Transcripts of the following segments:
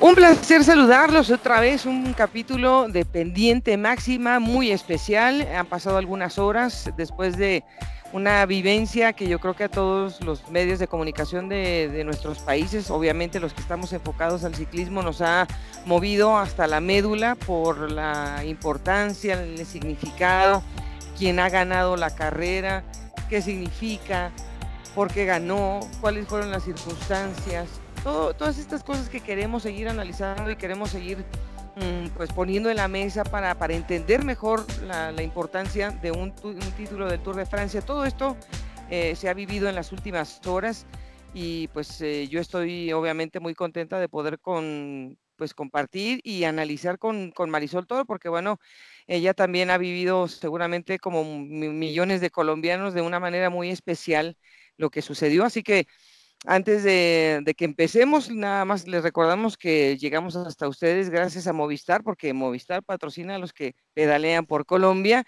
Un placer saludarlos otra vez, un capítulo de Pendiente Máxima muy especial. Han pasado algunas horas después de una vivencia que yo creo que a todos los medios de comunicación de nuestros países, obviamente los que estamos enfocados al ciclismo, nos ha movido hasta la médula por la importancia, el significado, quién ha ganado la carrera, qué significa, por qué ganó, cuáles fueron las circunstancias, todas estas cosas que queremos seguir analizando y queremos seguir pues poniendo en la mesa para entender mejor la importancia de un título del Tour de Francia. Todo esto se ha vivido en las últimas horas y pues yo estoy obviamente muy contenta de poder pues compartir y analizar con Marisol Toro, porque bueno, ella también ha vivido seguramente como millones de colombianos de una manera muy especial lo que sucedió. Así que antes de que empecemos, nada más les recordamos que llegamos hasta ustedes gracias a Movistar, porque Movistar patrocina a los que pedalean por Colombia.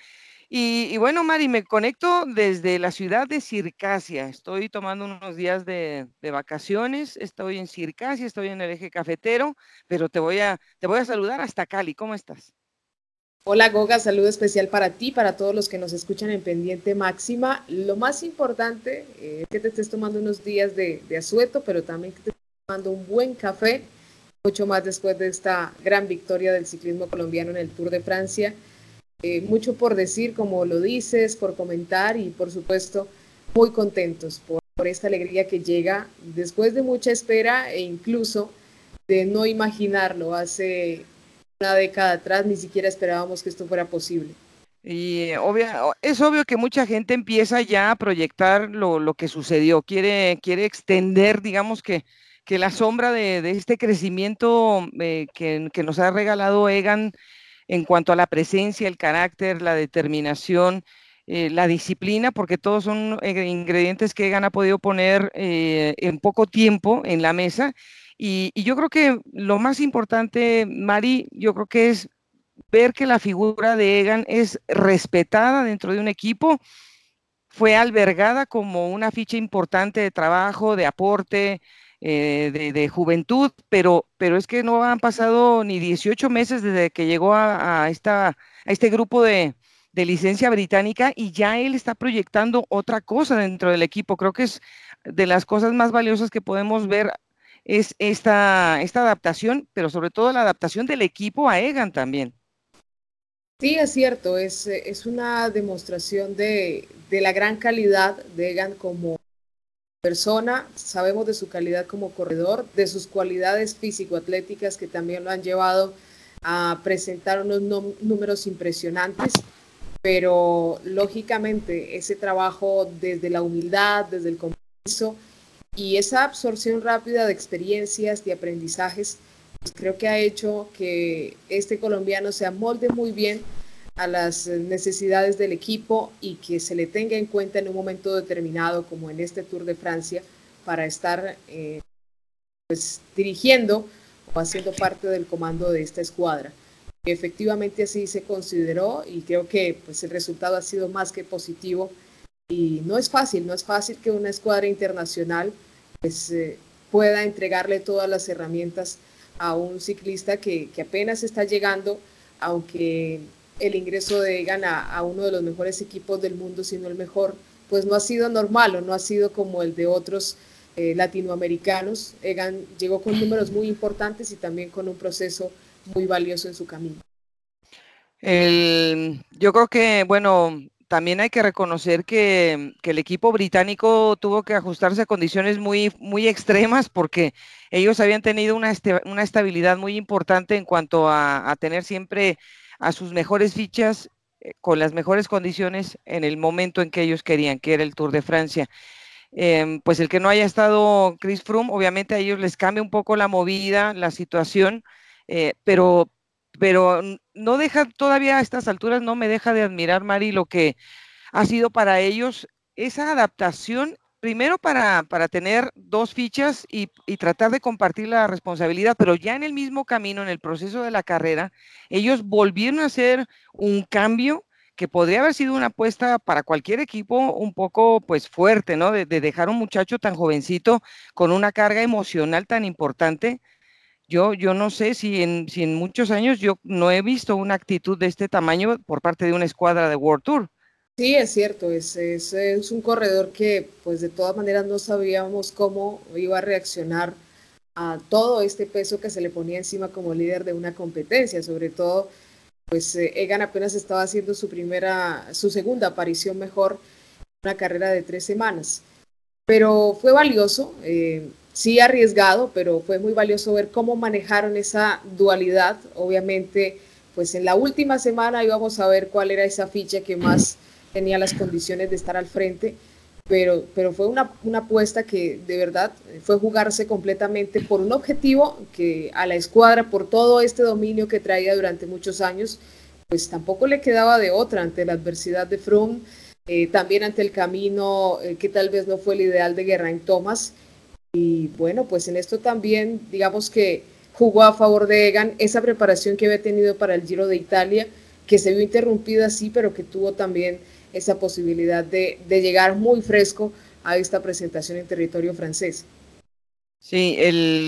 Y bueno, Mari, me conecto desde la ciudad de Circasia. Estoy tomando unos días de vacaciones, estoy en Circasia, estoy en el eje cafetero, pero te voy a saludar hasta Cali. ¿Cómo estás? Hola Goga, saludo especial para ti, para todos los que nos escuchan en Pendiente Máxima. Lo más importante es que te estés tomando unos días de asueto, pero también que te estés tomando un buen café, mucho más después de esta gran victoria del ciclismo colombiano en el Tour de Francia. Mucho por decir, como lo dices, por comentar y por supuesto muy contentos por esta alegría que llega después de mucha espera e incluso de no imaginarlo hace una década atrás, ni siquiera esperábamos que esto fuera posible. Y es obvio que mucha gente empieza ya a proyectar lo que sucedió, quiere extender, digamos que la sombra de este crecimiento que nos ha regalado Egan en cuanto a la presencia, el carácter, la determinación, la disciplina, porque todos son ingredientes que Egan ha podido poner en poco tiempo en la mesa. Y yo creo que lo más importante, Mari, yo creo que es ver que la figura de Egan es respetada dentro de un equipo, fue albergada como una ficha importante de trabajo, de aporte, de juventud, pero es que no han pasado ni 18 meses desde que llegó a este grupo de licencia británica y ya él está proyectando otra cosa dentro del equipo. Creo que es de las cosas más valiosas que podemos ver es esta adaptación, pero sobre todo la adaptación del equipo a Egan también. Sí, es cierto, es una demostración de la gran calidad de Egan como persona, sabemos de su calidad como corredor, de sus cualidades físico-atléticas que también lo han llevado a presentar unos números impresionantes, pero lógicamente ese trabajo desde la humildad, desde el compromiso y esa absorción rápida de experiencias, de aprendizajes, pues creo que ha hecho que este colombiano se amolde muy bien a las necesidades del equipo y que se le tenga en cuenta en un momento determinado, como en este Tour de Francia, para estar pues, dirigiendo o haciendo parte del comando de esta escuadra. Efectivamente así se consideró y creo que pues, el resultado ha sido más que positivo y no es fácil, no es fácil que una escuadra internacional pues, pueda entregarle todas las herramientas a un ciclista que apenas está llegando, aunque el ingreso de Egan a uno de los mejores equipos del mundo, sino el mejor, pues no ha sido normal o no ha sido como el de otros latinoamericanos. Egan llegó con números muy importantes y también con un proceso muy valioso en su camino. Yo creo que, bueno, también hay que reconocer que el equipo británico tuvo que ajustarse a condiciones muy extremas porque ellos habían tenido una estabilidad muy importante en cuanto a tener siempre a sus mejores fichas con las mejores condiciones en el momento en que ellos querían, que era el Tour de Francia. Pues el que no haya estado Chris Froome, obviamente a ellos les cambia un poco la movida, la situación, pero no deja todavía a estas alturas, no me deja de admirar, Mari, lo que ha sido para ellos esa adaptación, primero para tener dos fichas y tratar de compartir la responsabilidad, pero ya en el mismo camino, en el proceso de la carrera, ellos volvieron a hacer un cambio que podría haber sido una apuesta para cualquier equipo un poco pues fuerte, ¿no? De dejar a un muchacho tan jovencito con una carga emocional tan importante Yo no sé si en muchos años yo no he visto una actitud de este tamaño por parte de una escuadra de World Tour. Sí, es cierto, es un corredor que pues de todas maneras no sabíamos cómo iba a reaccionar a todo este peso que se le ponía encima como líder de una competencia, sobre todo pues Egan apenas estaba haciendo su segunda aparición mejor, una carrera de 3 semanas. Pero fue valioso, sí arriesgado, pero fue muy valioso ver cómo manejaron esa dualidad. Obviamente, pues en la última semana íbamos a ver cuál era esa ficha que más tenía las condiciones de estar al frente, pero fue una apuesta que de verdad fue jugarse completamente por un objetivo que a la escuadra, por todo este dominio que traía durante muchos años, pues tampoco le quedaba de otra ante la adversidad de Froome, también ante el camino que tal vez no fue el ideal de Geraint Thomas. Y bueno, pues en esto también, digamos que jugó a favor de Egan esa preparación que había tenido para el Giro de Italia, que se vio interrumpida sí, pero que tuvo también esa posibilidad de llegar muy fresco a esta presentación en territorio francés. Sí,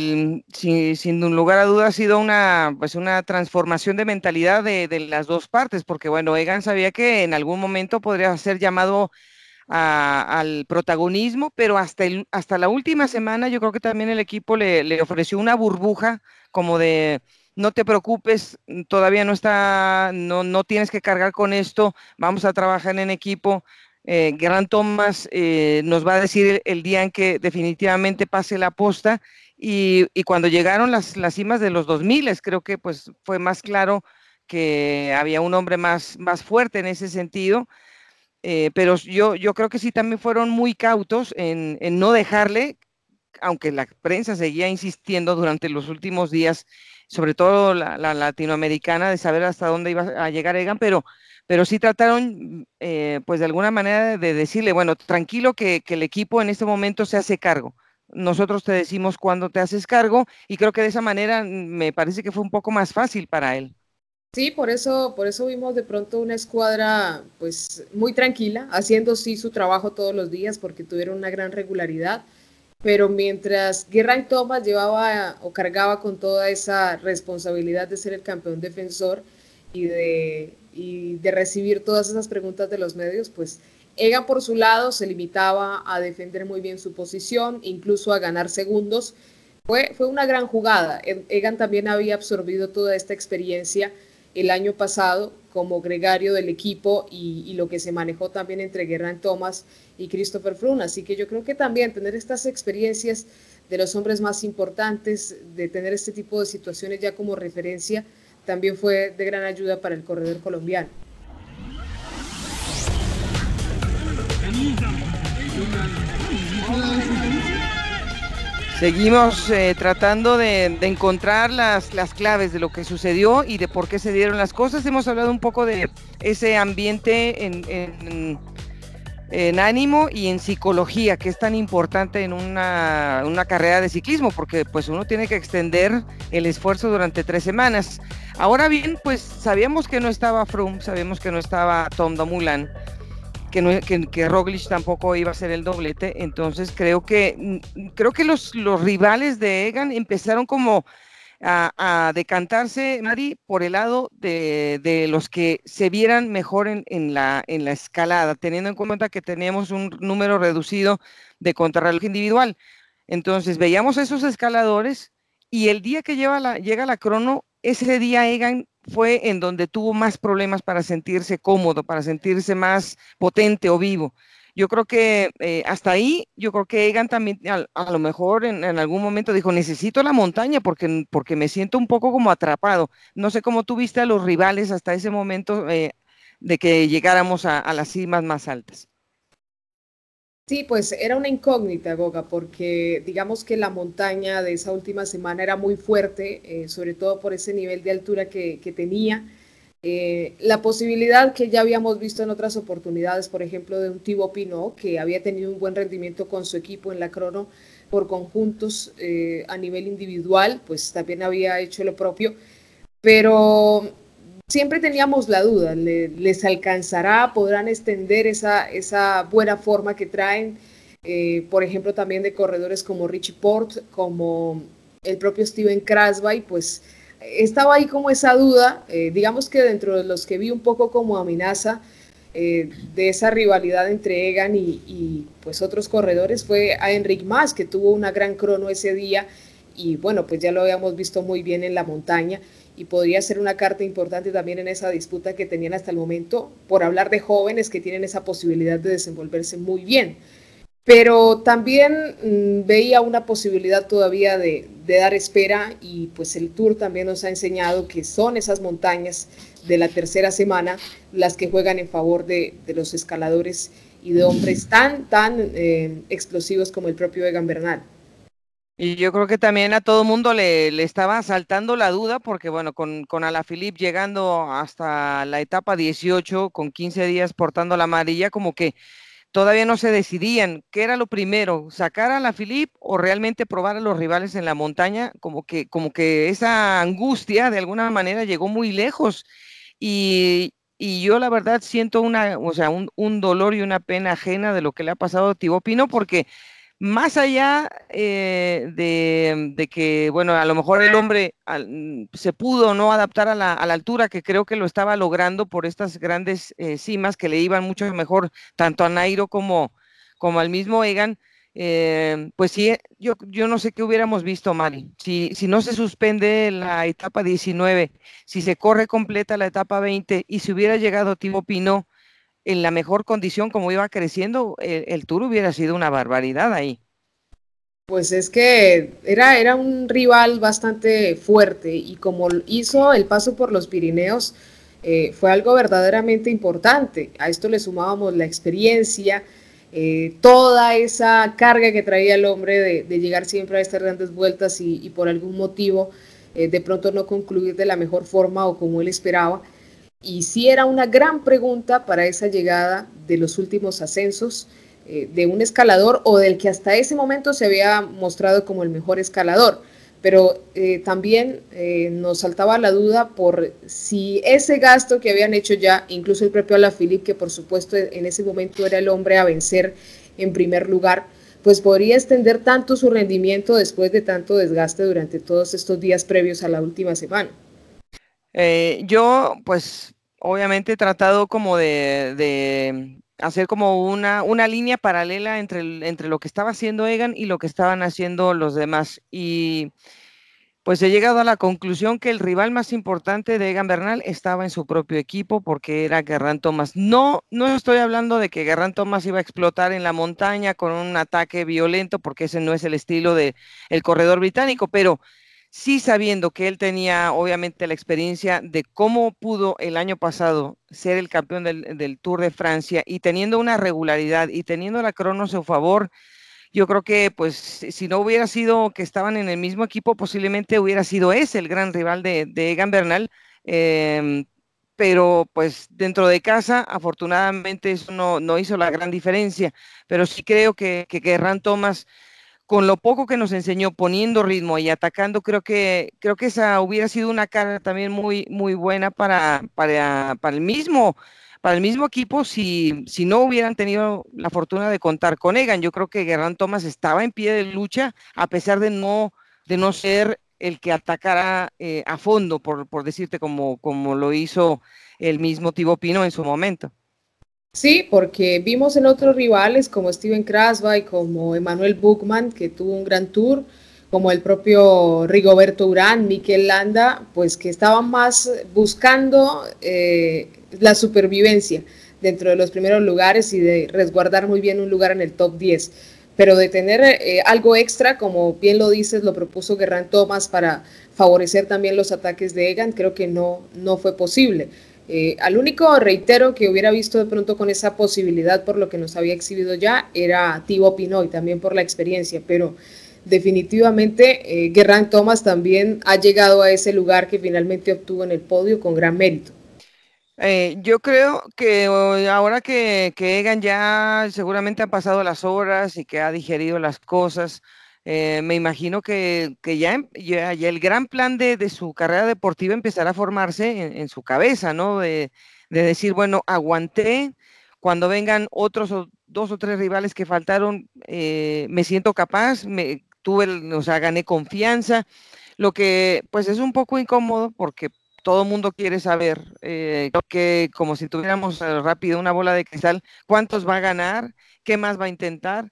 sin un lugar a duda ha sido pues una transformación de mentalidad de las dos partes, porque bueno, Egan sabía que en algún momento podría ser llamado al protagonismo, pero hasta la última semana yo creo que también el equipo le ofreció una burbuja como de no te preocupes, todavía no tienes que cargar con esto, vamos a trabajar en equipo. Geraint Thomas nos va a decir el día en que definitivamente pase la posta y cuando llegaron las cimas de los 2000, creo que pues fue más claro que había un hombre más fuerte en ese sentido, pero yo creo que sí también fueron muy cautos en no dejarle, aunque la prensa seguía insistiendo durante los últimos días, sobre todo la latinoamericana, de saber hasta dónde iba a llegar Egan, pero sí trataron, pues de alguna manera, de decirle, bueno, tranquilo que el equipo en este momento se hace cargo. Nosotros te decimos cuándo te haces cargo y creo que de esa manera me parece que fue un poco más fácil para él. Sí, por eso vimos de pronto una escuadra pues muy tranquila, haciendo sí su trabajo todos los días porque tuvieron una gran regularidad, pero mientras Geraint Thomas llevaba o cargaba con toda esa responsabilidad de ser el campeón defensor y de recibir todas esas preguntas de los medios, pues Egan por su lado se limitaba a defender muy bien su posición, incluso a ganar segundos. Fue una gran jugada. Egan también había absorbido toda esta experiencia el año pasado como gregario del equipo y lo que se manejó también entre Geraint Thomas y Christopher Froome. Así que yo creo que también tener estas experiencias de los hombres más importantes, de tener este tipo de situaciones ya como referencia, también fue de gran ayuda para el corredor colombiano. Seguimos tratando de encontrar las claves de lo que sucedió y de por qué se dieron las cosas. Hemos hablado un poco de ese ambiente en ánimo y en psicología, que es tan importante en una carrera de ciclismo, porque pues uno tiene que extender el esfuerzo durante 3 semanas. Ahora bien, pues sabíamos que no estaba Froome, sabíamos que no estaba Tom Dumoulin, que Roglic tampoco iba a ser el doblete, entonces creo que los rivales de Egan empezaron como a decantarse, Mari, por el lado de los que se vieran mejor en la escalada, teniendo en cuenta que teníamos un número reducido de contrarreloj individual. Entonces veíamos esos escaladores y el día que llega la crono, ese día Egan fue en donde tuvo más problemas para sentirse cómodo, para sentirse más potente o vivo. Yo creo que hasta ahí, yo creo que Egan también a lo mejor en algún momento dijo, necesito la montaña porque me siento un poco como atrapado. No sé cómo tú viste a los rivales hasta ese momento de que llegáramos a las cimas más altas. Sí, pues era una incógnita, Goga, porque digamos que la montaña de esa última semana era muy fuerte, sobre todo por ese nivel de altura que tenía. La posibilidad que ya habíamos visto en otras oportunidades, por ejemplo, de un Thibaut Pinot, que había tenido un buen rendimiento con su equipo en la crono por conjuntos a nivel individual, pues también había hecho lo propio, pero siempre teníamos la duda, ¿les alcanzará? ¿Podrán extender esa buena forma que traen? Por ejemplo, también de corredores como Richie Porte, como el propio Steven Krasby, pues estaba ahí como esa duda, digamos que dentro de los que vi un poco como amenaza de esa rivalidad entre Egan pues otros corredores fue a Enric Mas, que tuvo una gran crono ese día y bueno, pues ya lo habíamos visto muy bien en la montaña y podría ser una carta importante también en esa disputa que tenían hasta el momento, por hablar de jóvenes que tienen esa posibilidad de desenvolverse muy bien. Pero también veía una posibilidad todavía de dar espera y pues el Tour también nos ha enseñado que son esas montañas de la tercera semana las que juegan en favor de los escaladores y de hombres tan explosivos como el propio Egan Bernal. Y yo creo que también a todo mundo le estaba saltando la duda, porque bueno, con Alaphilippe llegando hasta la etapa 18, con 15 días portando la amarilla, como que todavía no se decidían qué era lo primero, sacar a Alaphilippe o realmente probar a los rivales en la montaña, como que esa angustia de alguna manera llegó muy lejos. Y yo la verdad siento o sea, un dolor y una pena ajena de lo que le ha pasado a Thibaut Pinot, porque más allá de que, bueno, a lo mejor el hombre se pudo no adaptar a la altura, que creo que lo estaba logrando por estas grandes cimas que le iban mucho mejor tanto a Nairo como al mismo Egan. Pues sí, yo no sé qué hubiéramos visto, Mari, si no se suspende la etapa 19, si se corre completa la etapa 20 y si hubiera llegado Thibaut Pinot en la mejor condición como iba creciendo, el Tour hubiera sido una barbaridad ahí. Pues es que era un rival bastante fuerte y como hizo el paso por los Pirineos, fue algo verdaderamente importante. A esto le sumábamos la experiencia, toda esa carga que traía el hombre de llegar siempre a estas grandes vueltas y por algún motivo de pronto no concluir de la mejor forma o como él esperaba. Y sí era una gran pregunta para esa llegada de los últimos ascensos de un escalador o del que hasta ese momento se había mostrado como el mejor escalador. Pero también nos saltaba la duda por si ese gasto que habían hecho ya, incluso el propio Alaphilippe, que por supuesto en ese momento era el hombre a vencer en primer lugar, pues podría extender tanto su rendimiento después de tanto desgaste durante todos estos días previos a la última semana. Yo, pues, obviamente he tratado como de hacer como una línea paralela entre lo que estaba haciendo Egan y lo que estaban haciendo los demás. Y pues he llegado a la conclusión que el rival más importante de Egan Bernal estaba en su propio equipo porque era Geraint Thomas. No, no estoy hablando de que Geraint Thomas iba a explotar en la montaña con un ataque violento, porque ese no es el estilo de el corredor británico, pero sí sabiendo que él tenía obviamente la experiencia de cómo pudo el año pasado ser el campeón del Tour de Francia y teniendo una regularidad y teniendo la crono a su favor. Yo creo que pues si no hubiera sido que estaban en el mismo equipo, posiblemente hubiera sido ese el gran rival de Egan Bernal. eh, pero pues dentro de casa, afortunadamente eso no hizo la gran diferencia, pero sí creo que Geraint Thomas, con lo poco que nos enseñó, poniendo ritmo y atacando, creo que esa hubiera sido una cara también muy buena para el mismo equipo si no hubieran tenido la fortuna de contar con Egan. Yo creo que Geraint Thomas estaba en pie de lucha a pesar de no ser el que atacara a fondo, por decirte, como lo hizo el mismo Thibaut Pinot en su momento. Sí, porque vimos en otros rivales como Steven Krasby, como Emmanuel Buchmann, que tuvo un gran tour, como el propio Rigoberto Urán, Mikel Landa, pues que estaban más buscando la supervivencia dentro de los primeros lugares y de resguardar muy bien un lugar en el top 10. Pero de tener algo extra, como bien lo dices, lo propuso Geraint Thomas para favorecer también los ataques de Egan, creo que no fue posible. Al único, reitero, que hubiera visto de pronto con esa posibilidad por lo que nos había exhibido ya, era Thibaut Pinot y también por la experiencia, pero definitivamente Geraint Thomas también ha llegado a ese lugar que finalmente obtuvo en el podio con gran mérito. Yo creo que ahora que Egan ya seguramente han pasado las horas y que ha digerido las cosas, me imagino que ya el gran plan de su carrera deportiva empezará a formarse en su cabeza, ¿no? De decir, bueno, aguanté, cuando vengan otros dos o tres rivales que faltaron, me siento capaz, o sea, gané confianza, lo que pues es un poco incómodo porque todo el mundo quiere saber, que como si tuviéramos rápido una bola de cristal, cuántos va a ganar, qué más va a intentar.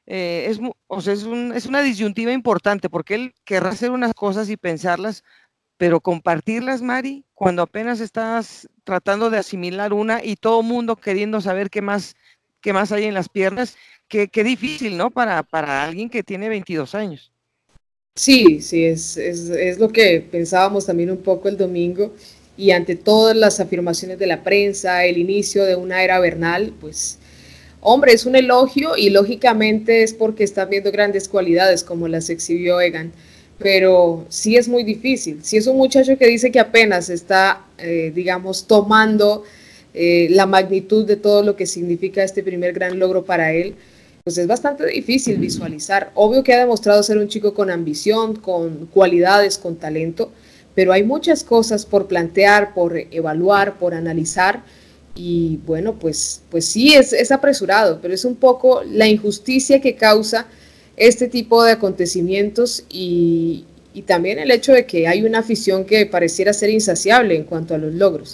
O sea, es una disyuntiva importante porque él querrá hacer unas cosas y pensarlas, pero compartirlas, Mari, cuando apenas estás tratando de asimilar una y todo el mundo queriendo saber qué más hay en las piernas, qué difícil, ¿no? Para alguien que tiene 22 años. Sí, sí, es lo que pensábamos también un poco el domingo y ante todas las afirmaciones de la prensa, el inicio de una era Bernal, pues hombre, es un elogio y lógicamente es porque están viendo grandes cualidades como las exhibió Egan, pero sí es muy difícil. Si es un muchacho que dice que apenas está, digamos, tomando la magnitud de todo lo que significa este primer gran logro para él, pues es bastante difícil visualizar. Obvio que ha demostrado ser un chico con ambición, con cualidades, con talento, pero hay muchas cosas por plantear, por evaluar, por analizar. Y bueno, pues sí, es apresurado, pero es un poco la injusticia que causa este tipo de acontecimientos y también el hecho de que hay una afición que pareciera ser insaciable en cuanto a los logros.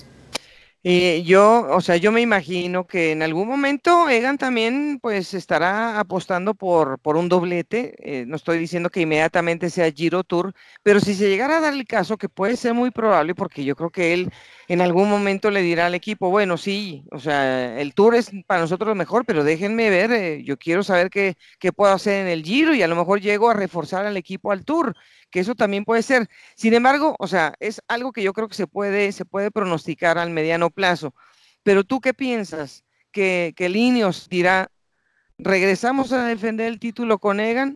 O sea, yo me imagino que en algún momento Egan también pues estará apostando por un doblete. No estoy diciendo que inmediatamente sea Giro Tour, pero si se llegara a dar el caso, que puede ser muy probable, porque yo creo que él en algún momento le dirá al equipo, bueno, sí, o sea, el Tour es para nosotros lo mejor, pero déjenme ver, yo quiero saber qué puedo hacer en el Giro y a lo mejor llego a reforzar al equipo al Tour, que eso también puede ser. Sin embargo, o sea, es algo que yo creo que se puede pronosticar al mediano plazo. Pero tú qué piensas? Que Ineos dirá, ¿regresamos a defender el título con Egan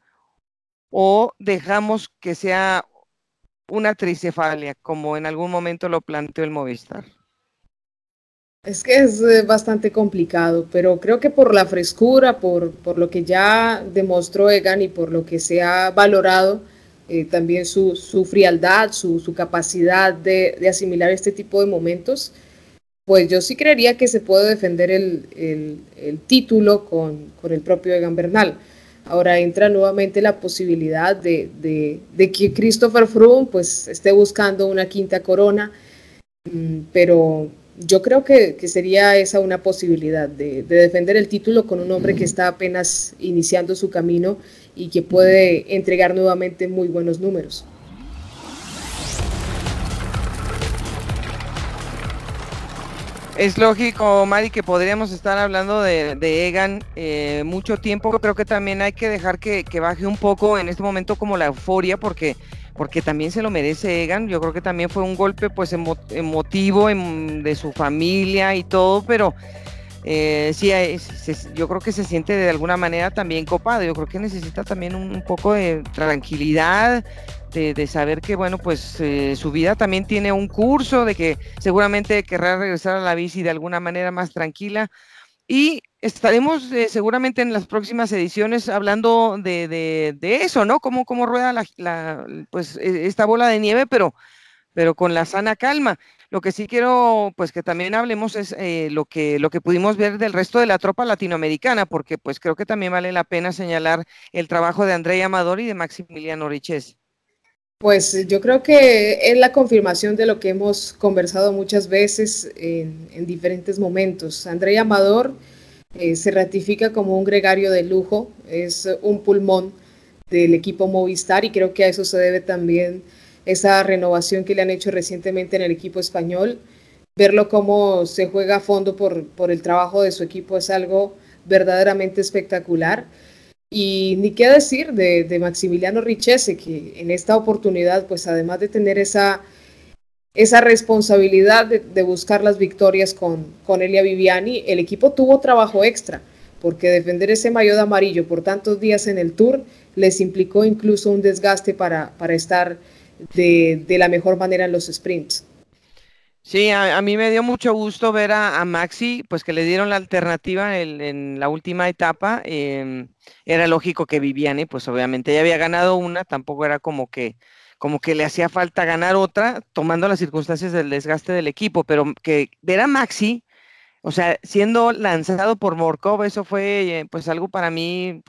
o dejamos que sea una tricefalia, como en algún momento lo planteó el Movistar? Es que es bastante complicado, pero creo que por la frescura, por lo que ya demostró Egan y por lo que se ha valorado, también su frialdad, su capacidad de asimilar este tipo de momentos, pues yo sí creería que se puede defender el título con el propio Egan Bernal. Ahora entra nuevamente la posibilidad de que Christopher Froome pues esté buscando una quinta corona, pero yo creo que sería esa una posibilidad de defender el título con un hombre que está apenas iniciando su camino y que puede entregar nuevamente muy buenos números. Es lógico, Mari, que podríamos estar hablando de Egan mucho tiempo. Creo que también hay que dejar que baje un poco en este momento como la euforia, porque también se lo merece Egan. Yo creo que también fue un golpe pues emotivo de su familia y todo, pero sí, yo creo que se siente de alguna manera también copado. Yo creo que necesita también un poco de tranquilidad, de saber que, bueno, pues su vida también tiene un curso, de que seguramente querrá regresar a la bici de alguna manera más tranquila. Y estaremos seguramente en las próximas ediciones hablando de eso, ¿no? Cómo rueda pues, esta bola de nieve, pero con la sana calma. Lo que sí quiero, pues que también hablemos es lo que pudimos ver del resto de la tropa latinoamericana, porque pues creo que también vale la pena señalar el trabajo de Andrea Amador y de Maximiliano Richesi. Pues yo creo que es la confirmación de lo que hemos conversado muchas veces en diferentes momentos. Andrea Amador se ratifica como un gregario de lujo, es un pulmón del equipo Movistar y creo que a eso se debe también esa renovación que le han hecho recientemente en el equipo español. Verlo cómo se juega a fondo por el trabajo de su equipo es algo verdaderamente espectacular. Y ni qué decir de Maximiliano Richese, que en esta oportunidad, pues además de tener esa responsabilidad de buscar las victorias con Elia Viviani, el equipo tuvo trabajo extra, porque defender ese maillot de amarillo por tantos días en el Tour les implicó incluso un desgaste para estar de la mejor manera en los sprints. Sí, a mí me dio mucho gusto ver a Maxi, pues que le dieron la alternativa en la última etapa. Era lógico que Viviani, pues obviamente ya había ganado una, tampoco era como que le hacía falta ganar otra, tomando las circunstancias del desgaste del equipo, pero que ver a Maxi, o sea, siendo lanzado por Morkov, eso fue pues algo para mí, pues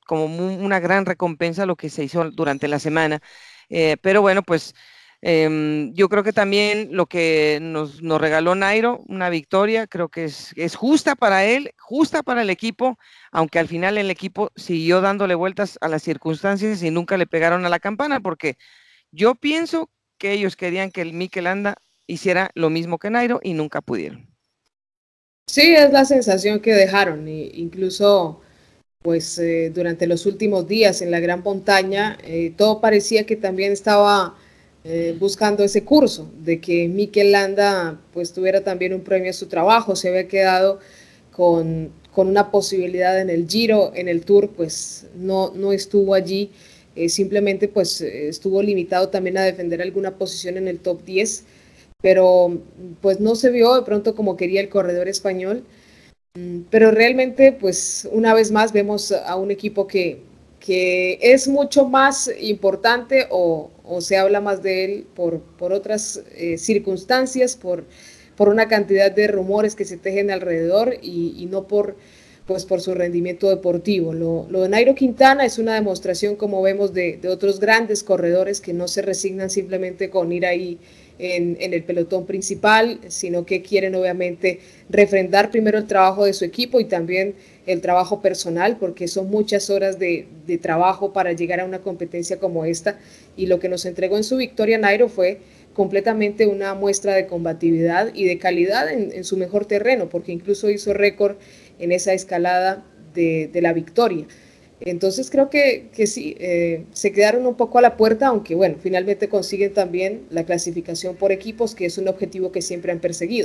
como una gran recompensa lo que se hizo durante la semana. Pero bueno, pues yo creo que también lo que nos regaló Nairo, una victoria, creo que es justa para él, justa para el equipo, aunque al final el equipo siguió dándole vueltas a las circunstancias y nunca le pegaron a la campana, porque yo pienso que ellos querían que el Mikel Landa hiciera lo mismo que Nairo y nunca pudieron. Sí, es la sensación que dejaron, incluso pues durante los últimos días en la Gran Montaña, todo parecía que también estaba buscando ese curso, de que Mikel Landa pues tuviera también un premio a su trabajo, se había quedado con una posibilidad en el Giro, en el Tour, pues no estuvo allí, simplemente pues estuvo limitado también a defender alguna posición en el top 10, pero pues no se vio de pronto como quería el corredor español. Pero realmente, pues una vez más vemos a un equipo que es mucho más importante o se habla más de él por otras circunstancias, por una cantidad de rumores que se tejen alrededor y no pues por su rendimiento deportivo. Lo de Nairo Quintana es una demostración, como vemos, de otros grandes corredores que no se resignan simplemente con ir ahí en el pelotón principal, sino que quieren obviamente refrendar primero el trabajo de su equipo y también el trabajo personal, porque son muchas horas de trabajo para llegar a una competencia como esta, y lo que nos entregó en su victoria Nairo fue completamente una muestra de combatividad y de calidad en su mejor terreno, porque incluso hizo récord en esa escalada de la victoria. Entonces creo que sí, se quedaron un poco a la puerta, aunque bueno, finalmente consiguen también la clasificación por equipos, que es un objetivo que siempre han perseguido.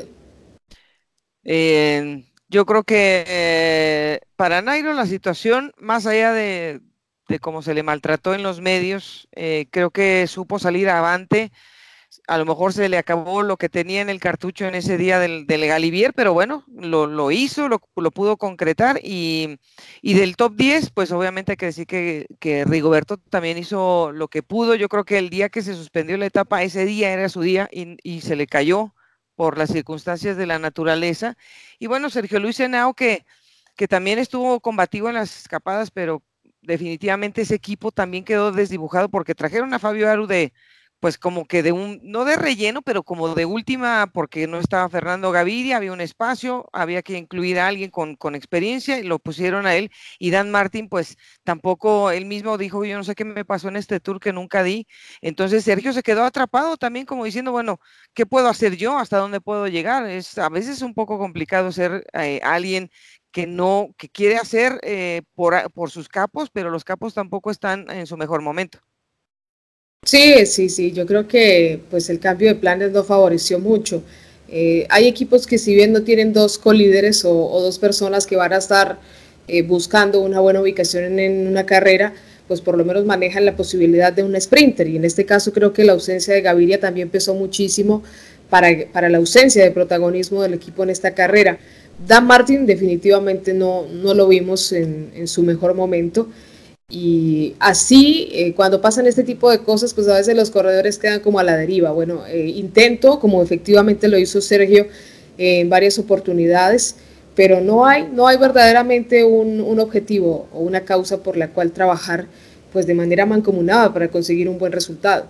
Yo creo que para Nairo la situación, más allá de cómo se le maltrató en los medios, creo que supo salir avante. A lo mejor se le acabó lo que tenía en el cartucho en ese día del Galivier, pero bueno, lo hizo, lo pudo concretar y del top 10, pues obviamente hay que decir que Rigoberto también hizo lo que pudo. Yo creo que el día que se suspendió la etapa, ese día era su día y se le cayó por las circunstancias de la naturaleza. Y bueno, Sergio Luis Henao, que también estuvo combativo en las escapadas, pero definitivamente ese equipo también quedó desdibujado porque trajeron a Fabio Aru pues como que no de relleno, pero como de última, porque no estaba Fernando Gaviria, había un espacio, había que incluir a alguien con experiencia y lo pusieron a él. Y Dan Martin, pues tampoco, él mismo dijo, yo no sé qué me pasó en este tour que nunca di. Entonces Sergio se quedó atrapado también como diciendo, bueno, ¿qué puedo hacer yo? ¿Hasta dónde puedo llegar? A veces un poco complicado ser alguien que quiere hacer por sus capos, pero los capos tampoco están en su mejor momento. Sí, yo creo que pues el cambio de planes no favoreció mucho. Hay equipos que si bien no tienen dos colíderes o dos personas que van a estar buscando una buena ubicación en una carrera, pues por lo menos manejan la posibilidad de un sprinter. Y en este caso creo que la ausencia de Gaviria también pesó muchísimo para la ausencia de protagonismo del equipo en esta carrera. Dan Martin definitivamente no lo vimos en su mejor momento. Y así, cuando pasan este tipo de cosas, pues a veces los corredores quedan como a la deriva. Bueno, intento, como efectivamente lo hizo Sergio en varias oportunidades, pero no hay verdaderamente un objetivo o una causa por la cual trabajar pues de manera mancomunada para conseguir un buen resultado.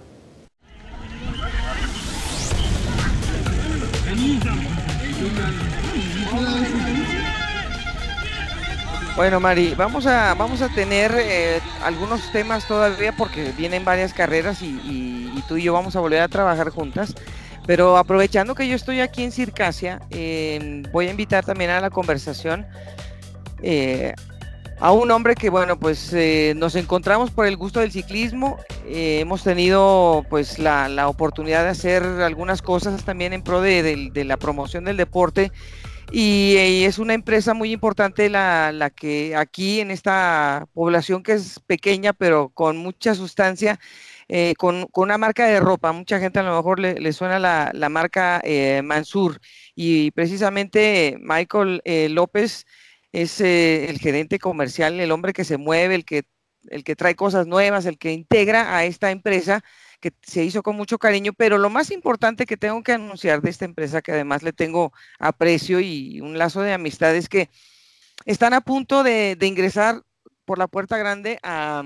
Bueno, Mari, vamos a tener algunos temas todavía porque vienen varias carreras y tú y yo vamos a volver a trabajar juntas. Pero aprovechando que yo estoy aquí en Circasia, voy a invitar también a la conversación eh, a un hombre que, bueno, pues nos encontramos por el gusto del ciclismo. Hemos tenido pues la oportunidad de hacer algunas cosas también en pro de la promoción del deporte. Y es una empresa muy importante la que aquí en esta población que es pequeña, pero con mucha sustancia, con una marca de ropa. Mucha gente a lo mejor le suena la marca Mansur. Y precisamente Michael López es el gerente comercial, el hombre que se mueve, el que trae cosas nuevas, el que integra a esta empresa que se hizo con mucho cariño, pero lo más importante que tengo que anunciar de esta empresa, que además le tengo aprecio y un lazo de amistad, es que están a punto de ingresar por la puerta grande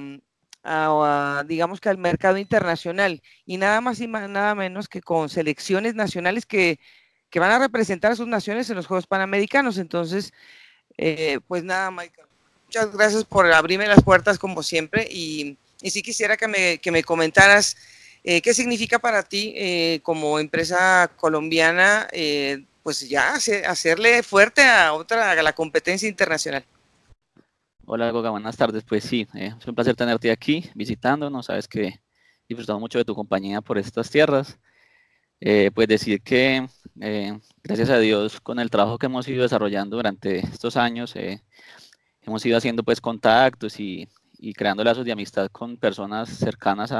digamos que al mercado internacional, y nada más y nada menos que con selecciones nacionales que van a representar a sus naciones en los Juegos Panamericanos. Entonces, pues nada, Michael, muchas gracias por abrirme las puertas como siempre, y sí quisiera que me comentaras qué significa para ti como empresa colombiana, pues ya hacerle fuerte a la competencia internacional. Hola, Goga, buenas tardes. Pues sí, es un placer tenerte aquí visitándonos. Sabes que disfrutamos mucho de tu compañía por estas tierras. Pues decir que gracias a Dios, con el trabajo que hemos ido desarrollando durante estos años, hemos ido haciendo pues contactos y creando lazos de amistad con personas cercanas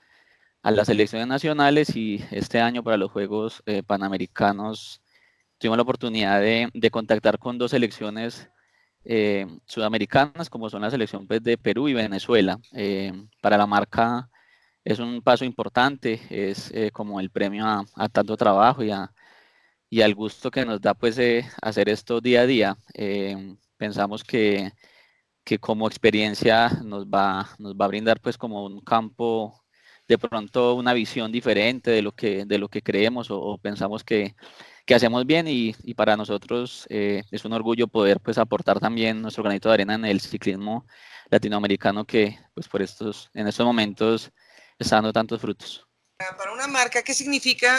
a las selecciones nacionales, y este año para los Juegos Panamericanos tuvimos la oportunidad de contactar con dos selecciones sudamericanas, como son la selección pues, de Perú y Venezuela. Para la marca es un paso importante, es como el premio a tanto trabajo y al gusto que nos da pues hacer esto día a día. Pensamos que como experiencia nos va a brindar pues como un campo, de pronto una visión diferente de lo que creemos o pensamos que hacemos bien, y para nosotros es un orgullo poder pues aportar también nuestro granito de arena en el ciclismo latinoamericano que pues en estos momentos está dando tantos frutos. Para una marca, ¿qué significa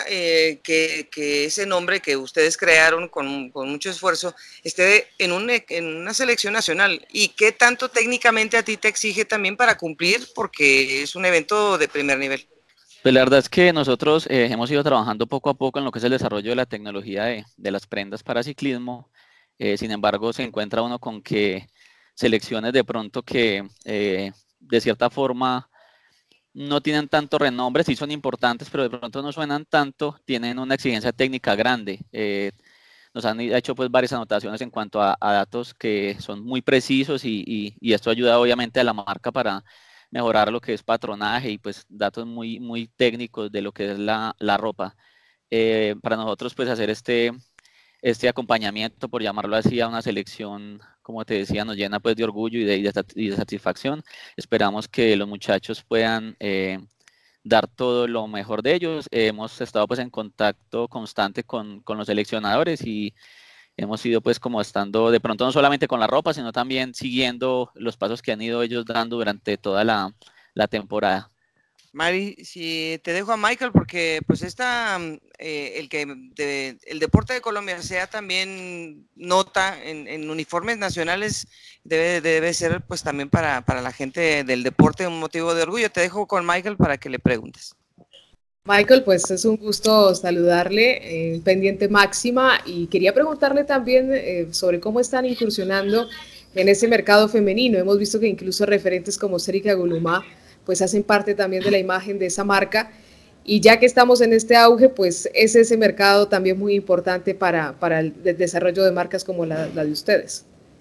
que ese nombre que ustedes crearon con mucho esfuerzo esté en una selección nacional? ¿Y qué tanto técnicamente a ti te exige también para cumplir? Porque es un evento de primer nivel. Pues la verdad es que nosotros hemos ido trabajando poco a poco en lo que es el desarrollo de la tecnología de las prendas para ciclismo. Sin embargo, se encuentra uno con que selecciones de pronto que de cierta forma no tienen tanto renombre, sí son importantes, pero de pronto no suenan tanto, tienen una exigencia técnica grande. Nos han hecho pues varias anotaciones en cuanto a datos que son muy precisos, y esto ayuda obviamente a la marca para mejorar lo que es patronaje y pues datos muy técnicos de lo que es la ropa. Para nosotros pues hacer este acompañamiento, por llamarlo así, a una selección, como te decía, nos llena pues de orgullo y de satisfacción. Esperamos que los muchachos puedan dar todo lo mejor de ellos. Hemos estado pues en contacto constante con los seleccionadores, y hemos ido pues como estando de pronto no solamente con la ropa, sino también siguiendo los pasos que han ido ellos dando durante toda la temporada. Mari, si te dejo a Michael, porque pues el deporte de Colombia sea también nota en uniformes nacionales, debe ser pues también para la gente del deporte un motivo de orgullo. Te dejo con Michael para que le preguntes. Michael, pues es un gusto saludarle, pendiente máxima, y quería preguntarle también sobre cómo están incursionando en ese mercado femenino. Hemos visto que incluso referentes como Serica Gulumá pues hacen parte también de la imagen de esa marca, y ya que estamos en este auge, pues es ese mercado también muy importante para el desarrollo de marcas como la de ustedes.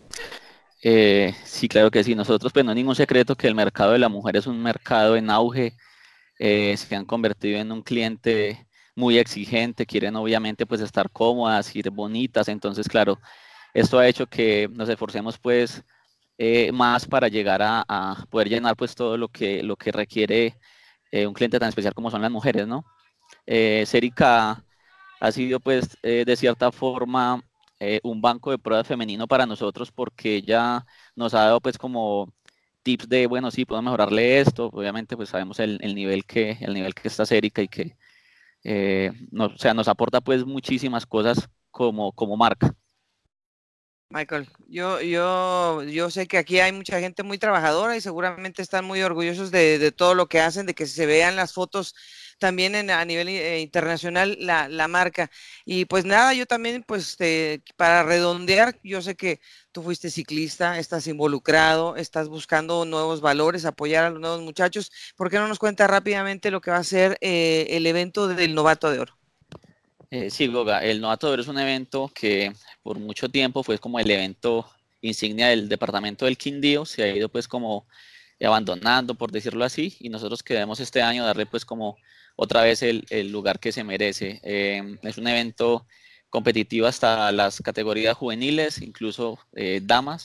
Sí, claro que sí. Nosotros, pues no es ningún secreto que el mercado de la mujer es un mercado en auge. Se han convertido en un cliente muy exigente, quieren obviamente pues estar cómodas, ir bonitas. Entonces claro, esto ha hecho que nos esforcemos pues más para llegar a poder llenar pues todo lo que requiere un cliente tan especial como son las mujeres, ¿no? Serica ha sido pues de cierta forma un banco de pruebas femenino para nosotros, porque ella nos ha dado pues como tips de, bueno, sí, puedo mejorarle esto. Obviamente pues sabemos el nivel que está Serica, y que o sea, nos aporta pues muchísimas cosas como marca. Michael, yo sé que aquí hay mucha gente muy trabajadora y seguramente están muy orgullosos de todo lo que hacen, de que se vean las fotos también a nivel internacional la marca. Y pues nada, yo también, pues para redondear, yo sé que tú fuiste ciclista, estás involucrado, estás buscando nuevos valores, apoyar a los nuevos muchachos. ¿Por qué no nos cuentas rápidamente lo que va a ser el evento del Novato de Oro? Sí, Goga, el Novato de Oro es un evento que por mucho tiempo fue como el evento insignia del departamento del Quindío. Se ha ido pues como abandonando, por decirlo así, y nosotros queremos este año darle pues como otra vez el lugar que se merece. Es un evento competitivo hasta las categorías juveniles, incluso damas.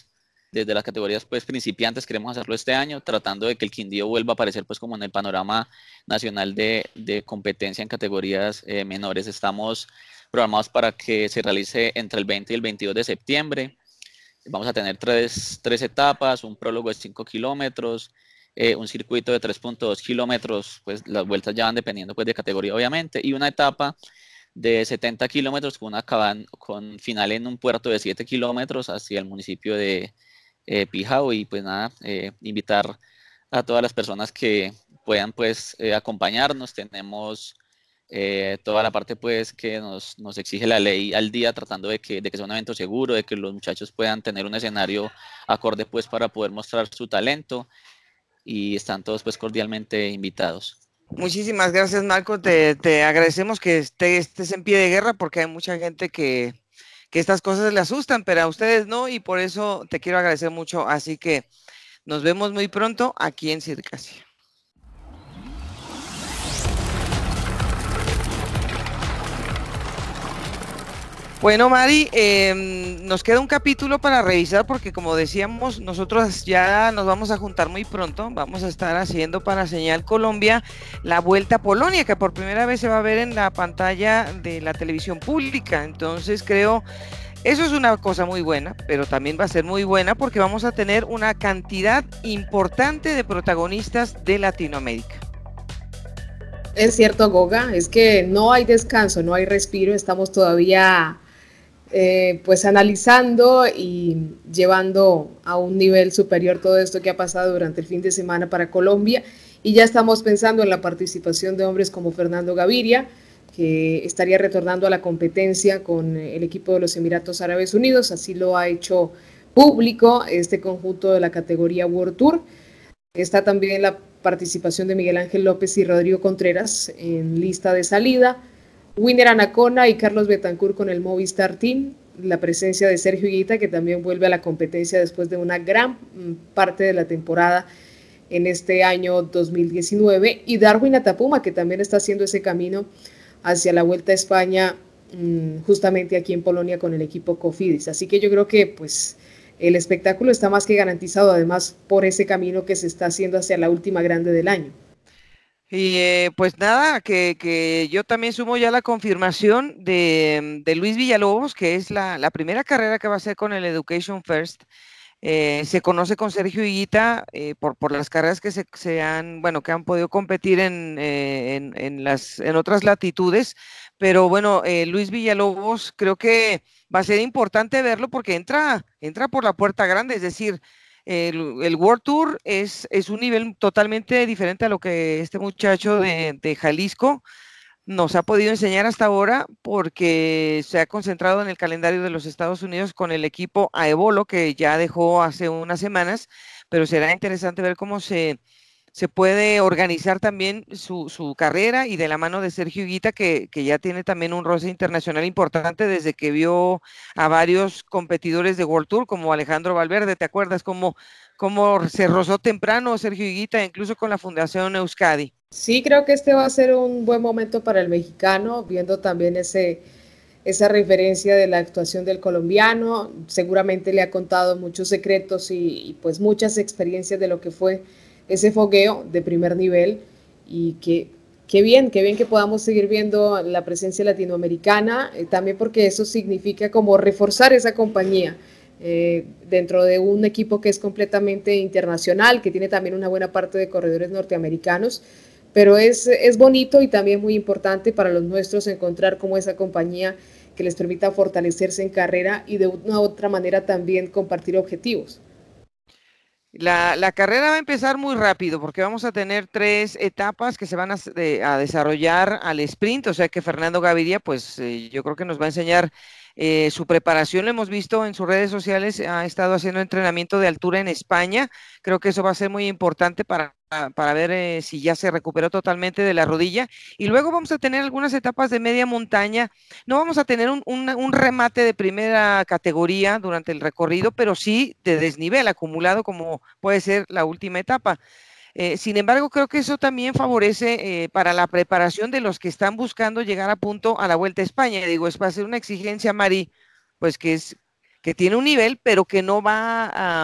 desde las categorías pues principiantes queremos hacerlo este año, tratando de que el Quindío vuelva a aparecer pues como en el panorama nacional de competencia en categorías menores. Estamos programados para que se realice entre el 20 y el 22 de septiembre. Vamos a tener tres etapas, un prólogo de 5 kilómetros, un circuito de 3.2 kilómetros, pues las vueltas ya van dependiendo pues de categoría obviamente, y una etapa de 70 kilómetros con final en un puerto de 7 kilómetros hacia el municipio de Pijao. Y pues nada, invitar a todas las personas que puedan pues acompañarnos. Tenemos toda la parte pues que nos exige la ley al día, tratando de que sea un evento seguro, de que los muchachos puedan tener un escenario acorde pues para poder mostrar su talento, y están todos pues cordialmente invitados. Muchísimas gracias, Marco. Te agradecemos que estés en pie de guerra, porque hay mucha gente que estas cosas le asustan, pero a ustedes no, y por eso te quiero agradecer mucho. Así que nos vemos muy pronto aquí en Circasia. Bueno, Mari, nos queda un capítulo para revisar, porque como decíamos, nosotros ya nos vamos a juntar muy pronto. Vamos a estar haciendo para Señal Colombia la Vuelta a Polonia, que por primera vez se va a ver en la pantalla de la televisión pública. Entonces creo, eso es una cosa muy buena, pero también va a ser muy buena porque vamos a tener una cantidad importante de protagonistas de Latinoamérica. Es cierto, Goga, es que no hay descanso, no hay respiro, estamos todavía pues analizando y llevando a un nivel superior todo esto que ha pasado durante el fin de semana para Colombia, y ya estamos pensando en la participación de hombres como Fernando Gaviria, que estaría retornando a la competencia con el equipo de los Emiratos Árabes Unidos. Así lo ha hecho público este conjunto de la categoría World Tour. Está también la participación de Miguel Ángel López y Rodrigo Contreras en lista de salida, Winner Anacona y Carlos Betancourt con el Movistar Team, la presencia de Sergio Higuita, que también vuelve a la competencia después de una gran parte de la temporada en este año 2019, y Darwin Atapuma, que también está haciendo ese camino hacia la Vuelta a España, justamente aquí en Polonia con el equipo Cofidis. Así que yo creo que pues el espectáculo está más que garantizado, además por ese camino que se está haciendo hacia la última grande del año. Y pues nada, que yo también sumo ya la confirmación de Luis Villalobos, que es la primera carrera que va a hacer con el Education First. Se conoce con Sergio Higuita por las carreras que que han podido competir en otras latitudes, pero bueno, Luis Villalobos creo que va a ser importante verlo porque entra por la puerta grande. Es decir, el World Tour es un nivel totalmente diferente a lo que este muchacho de Jalisco nos ha podido enseñar hasta ahora, porque se ha concentrado en el calendario de los Estados Unidos con el equipo Aevolo, que ya dejó hace unas semanas, pero será interesante ver cómo se puede organizar también su carrera, y de la mano de Sergio Higuita, que ya tiene también un roce internacional importante desde que vio a varios competidores de World Tour, como Alejandro Valverde. ¿Te acuerdas cómo se rozó temprano Sergio Higuita, incluso con la Fundación Euskadi? Sí, creo que este va a ser un buen momento para el mexicano, viendo también esa referencia de la actuación del colombiano. Seguramente le ha contado muchos secretos y pues muchas experiencias de lo que fue ese fogueo de primer nivel, y qué bien que podamos seguir viendo la presencia latinoamericana, también porque eso significa como reforzar esa compañía dentro de un equipo que es completamente internacional, que tiene también una buena parte de corredores norteamericanos. Pero es bonito y también muy importante para los nuestros encontrar como esa compañía que les permita fortalecerse en carrera y de una u otra manera también compartir objetivos. La carrera va a empezar muy rápido, porque vamos a tener 3 etapas que se van a desarrollar al sprint. O sea que Fernando Gaviria, pues yo creo que nos va a enseñar su preparación. Lo hemos visto en sus redes sociales, ha estado haciendo entrenamiento de altura en España. Creo que eso va a ser muy importante para ver si ya se recuperó totalmente de la rodilla. Y luego vamos a tener algunas etapas de media montaña. No vamos a tener un remate de primera categoría durante el recorrido, pero sí de desnivel acumulado, como puede ser la última etapa. Sin embargo, creo que eso también favorece para la preparación de los que están buscando llegar a punto a la Vuelta a España. Digo, es para hacer una exigencia, Mari, pues que tiene un nivel, pero que no va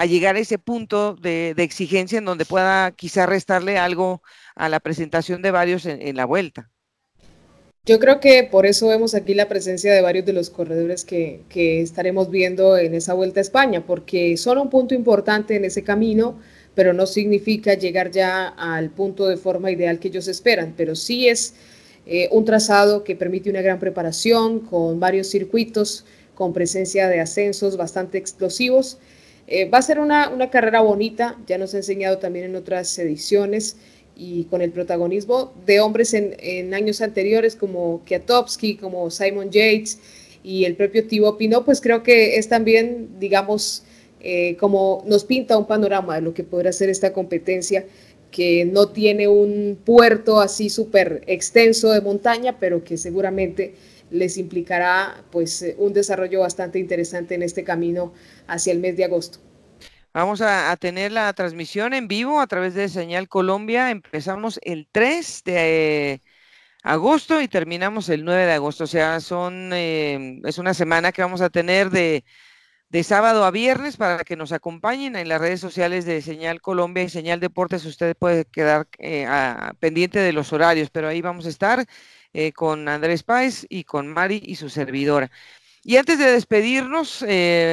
a llegar a ese punto de exigencia en donde pueda quizá restarle algo a la presentación de varios en la vuelta. Yo creo que por eso vemos aquí la presencia de varios de los corredores que estaremos viendo en esa Vuelta a España, porque son un punto importante en ese camino, pero no significa llegar ya al punto de forma ideal que ellos esperan, pero sí es un trazado que permite una gran preparación, con varios circuitos, con presencia de ascensos bastante explosivos. Va a ser una carrera bonita, ya nos ha enseñado también en otras ediciones, y con el protagonismo de hombres en años anteriores como Kwiatkowski, como Simon Yates y el propio Thibaut Pinot, pues creo que es también, digamos, como nos pinta un panorama de lo que podrá ser esta competencia, que no tiene un puerto así súper extenso de montaña, pero que seguramente les implicará pues un desarrollo bastante interesante en este camino hacia el mes de agosto. Vamos a tener la transmisión en vivo a través de Señal Colombia. Empezamos el 3 de agosto y terminamos el 9 de agosto. O sea, es una semana que vamos a tener de sábado a viernes para que nos acompañen en las redes sociales de Señal Colombia y Señal Deportes. Usted puede quedar pendiente de los horarios, pero ahí vamos a estar con Andrés Páez y con Mari y su servidora. Y antes de despedirnos,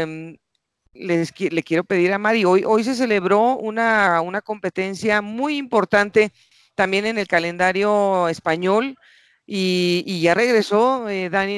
le quiero pedir a Mari, hoy se celebró una competencia muy importante también en el calendario español y ya regresó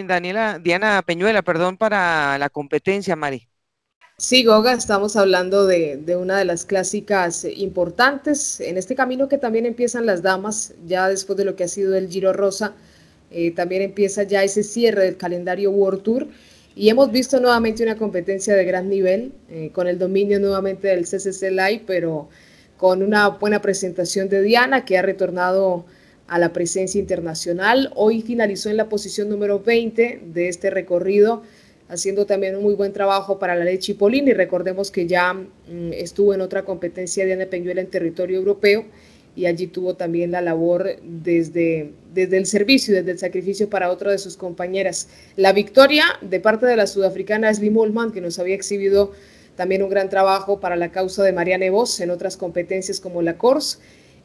Diana Peñuela, perdón, para la competencia, Mari. Sí, Goga, estamos hablando de una de las clásicas importantes en este camino que también empiezan las damas, ya después de lo que ha sido el Giro Rosa, también empieza ya ese cierre del calendario World Tour y hemos visto nuevamente una competencia de gran nivel, con el dominio nuevamente del CCC Live, pero con una buena presentación de Diana, que ha retornado a la presencia internacional. Hoy finalizó en la posición número 20 de este recorrido, haciendo también un muy buen trabajo para la Leche Polini. Recordemos que ya estuvo en otra competencia de Diana Peñuela en territorio europeo y allí tuvo también la labor desde el servicio, desde el sacrificio para otra de sus compañeras. La victoria de parte de la sudafricana Slim Ullman, que nos había exhibido también un gran trabajo para la causa de Marianne Vos en otras competencias como la Course,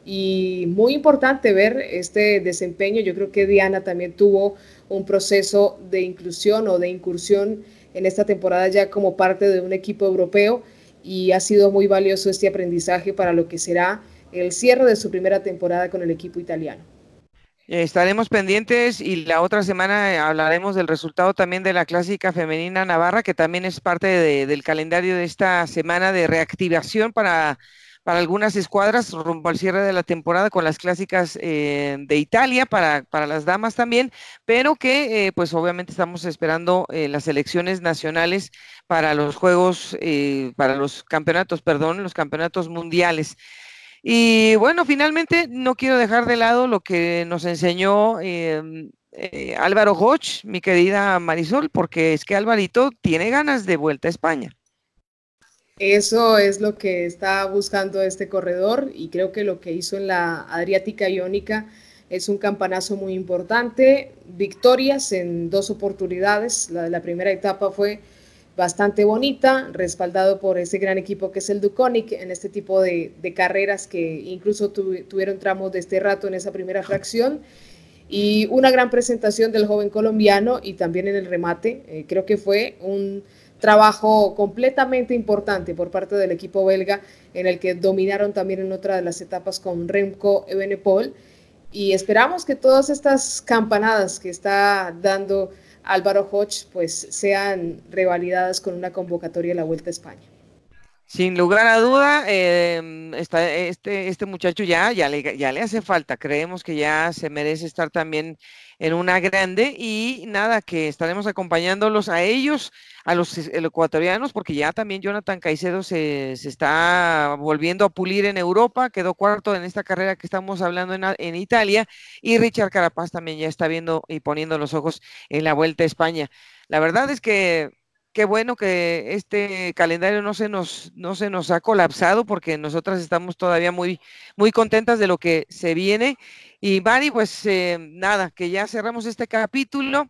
y muy importante ver este desempeño. Yo creo que Diana también tuvo un proceso de inclusión o de incursión en esta temporada ya como parte de un equipo europeo y ha sido muy valioso este aprendizaje para lo que será el cierre de su primera temporada con el equipo italiano. Estaremos pendientes y la otra semana hablaremos del resultado también de la clásica femenina Navarra, que también es parte del calendario de esta semana de reactivación para algunas escuadras rumbo al cierre de la temporada con las clásicas de Italia para las damas también, pero que pues obviamente estamos esperando las selecciones nacionales para los juegos, para los campeonatos, perdón, los campeonatos mundiales. Y bueno, finalmente no quiero dejar de lado lo que nos enseñó Álvaro Hoch, mi querida Marisol, porque es que Alvarito tiene ganas de vuelta a España. Eso es lo que está buscando este corredor y creo que lo que hizo en la Adriática Iónica es un campanazo muy importante. Victorias en 2 oportunidades. La primera etapa fue bastante bonita, respaldado por ese gran equipo que es el Duconic en este tipo de carreras que incluso tuvieron tramos de este rato en esa primera fracción. Y una gran presentación del joven colombiano y también en el remate. Creo que fue un trabajo completamente importante por parte del equipo belga, en el que dominaron también en otra de las etapas con Remco Evenepoel, y esperamos que todas estas campanadas que está dando Álvaro Hoch pues sean revalidadas con una convocatoria de la Vuelta a España. Sin lugar a duda, este muchacho ya le hace falta. Creemos que ya se merece estar también en una grande y nada, que estaremos acompañándolos a ellos, a los ecuatorianos, porque ya también Jonathan Caicedo se está volviendo a pulir en Europa, quedó cuarto en esta carrera que estamos hablando en Italia, y Richard Carapaz también ya está viendo y poniendo los ojos en la Vuelta a España. La verdad es que qué bueno que este calendario no se nos ha colapsado, porque nosotras estamos todavía muy contentas de lo que se viene. Y Mari, pues nada, que ya cerramos este capítulo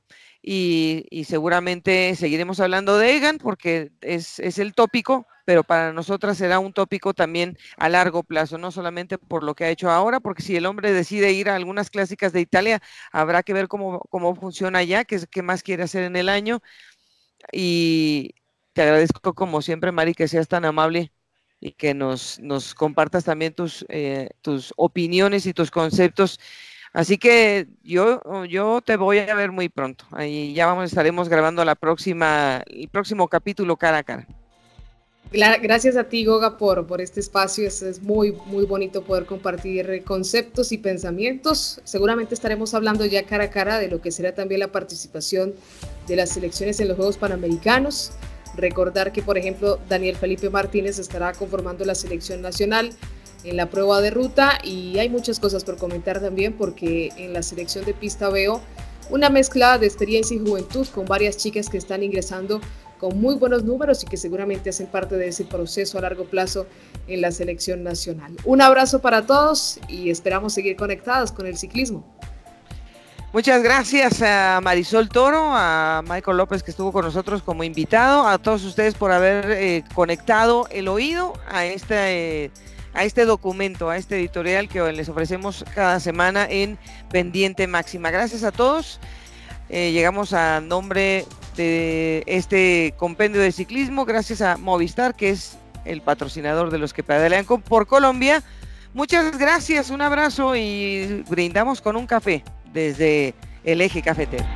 y seguramente seguiremos hablando de Egan porque es el tópico, pero para nosotras será un tópico también a largo plazo, no solamente por lo que ha hecho ahora, porque si el hombre decide ir a algunas clásicas de Italia, habrá que ver cómo funciona allá, qué más quiere hacer en el año. Y te agradezco como siempre, Mari, que seas tan amable y que nos compartas también tus opiniones y tus conceptos. Así que yo te voy a ver muy pronto. Ahí ya estaremos grabando el próximo capítulo cara a cara. Gracias a ti, Goga, por este espacio. Es muy, muy bonito poder compartir conceptos y pensamientos. Seguramente estaremos hablando ya cara a cara de lo que será también la participación de las selecciones en los Juegos Panamericanos. Recordar que, por ejemplo, Daniel Felipe Martínez estará conformando la selección nacional en la prueba de ruta y hay muchas cosas por comentar también porque en la selección de pista veo una mezcla de experiencia y juventud con varias chicas que están ingresando con muy buenos números y que seguramente hacen parte de ese proceso a largo plazo en la selección nacional. Un abrazo para todos y esperamos seguir conectados con el ciclismo. Muchas gracias a Marisol Toro, a Michael López que estuvo con nosotros como invitado, a todos ustedes por haber conectado el oído a este documento, a este editorial que les ofrecemos cada semana en Pendiente Máxima. Gracias a todos. Llegamos a nombre de este compendio de ciclismo, gracias a Movistar, que es el patrocinador de los que pedalean por Colombia. Muchas gracias, un abrazo y brindamos con un café desde el Eje Cafetero.